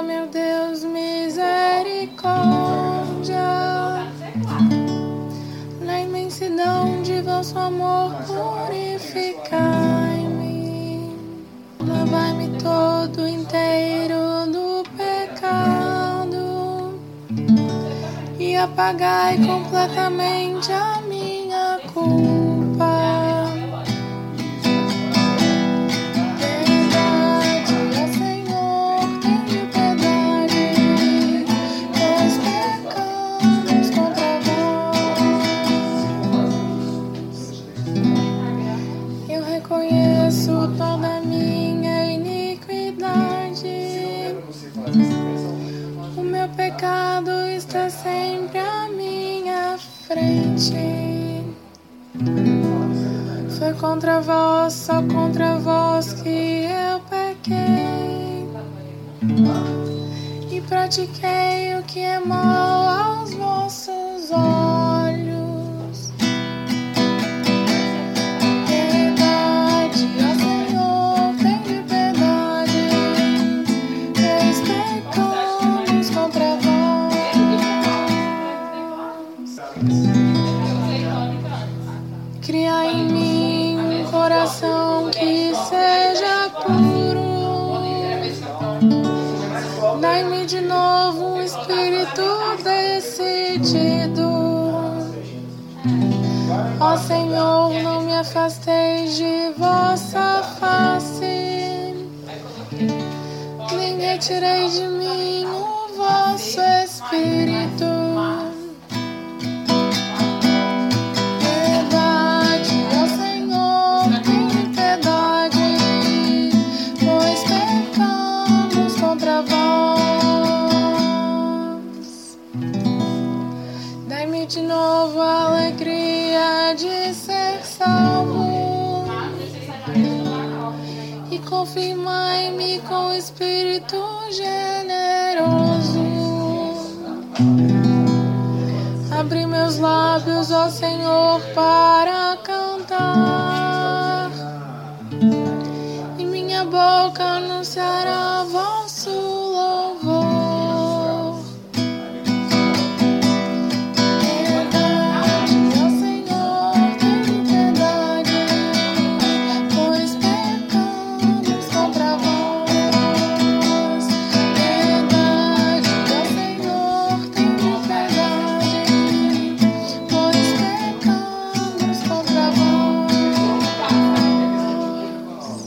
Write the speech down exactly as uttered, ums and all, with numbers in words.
meu Deus, misericórdia. Na imensidão de vosso amor, purificai-me. Lavai-me todo inteiro do pecado e apagai completamente a minha culpa. Toda minha iniquidade, o meu pecado está sempre à minha frente. Foi contra vós, só contra vós que eu pequei e pratiquei o que é mal aos vossos olhos. Cria em mim um coração que seja puro. Dai-me de novo um espírito decidido. Ó Senhor, não me afasteis de vossa face, nem retirei de mim o vosso espírito. Dai-me de novo a alegria de ser salvo e confirmai-me com o Espírito generoso. Abri meus lábios, ó Senhor, para cantar, e minha boca anunciará